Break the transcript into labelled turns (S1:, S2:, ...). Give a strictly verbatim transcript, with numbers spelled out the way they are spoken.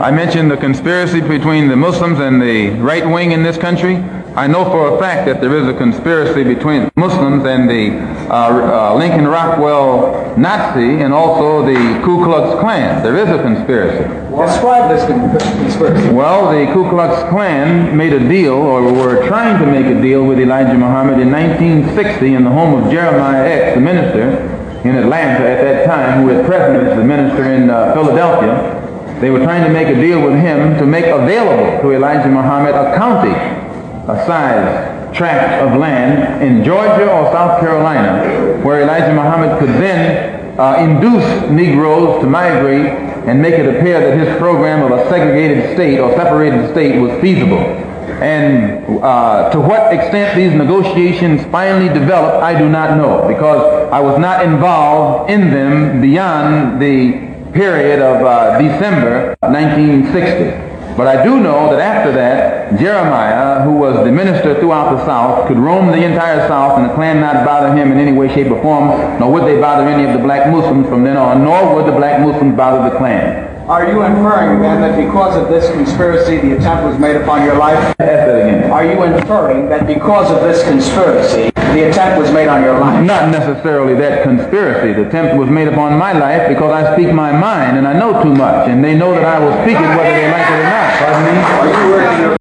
S1: I mentioned the conspiracy between the Muslims and the right wing in this country. I know for a fact that there is a conspiracy between Muslims and the uh, uh, Lincoln Rockwell Nazi and also the Ku Klux Klan. There is a conspiracy.
S2: Describe this conspiracy.
S1: Well, the Ku Klux Klan made a deal, or were trying to make a deal with Elijah Muhammad in nineteen sixty in the home of Jeremiah X, the minister in Atlanta at that time, who at present is the minister in uh, Philadelphia. They were trying to make a deal with him to make available to Elijah Muhammad a county, a size tract of land in Georgia or South Carolina, where Elijah Muhammad could then uh, induce Negroes to migrate and make it appear that his program of a segregated state or separated state was feasible. And uh, to what extent these negotiations finally developed, I do not know, because I was not involved in them beyond the period of uh, December nineteen sixty. But I do know that after that, Jeremiah, who was the minister throughout the South, could roam the entire South and the Klan not bother him in any way, shape, or form, nor would they bother any of the black Muslims from then on, nor would the black Muslims bother the Klan.
S2: Are you inferring then that because of this conspiracy the attempt was made upon your life?
S1: Ask that again.
S2: Are you inferring that because of this conspiracy the attempt was made on your life?
S1: Not necessarily that conspiracy. The attempt was made upon my life because I speak my mind and I know too much, and they know that I will speak it whether they like it or not. Pardon me?
S2: Are you urging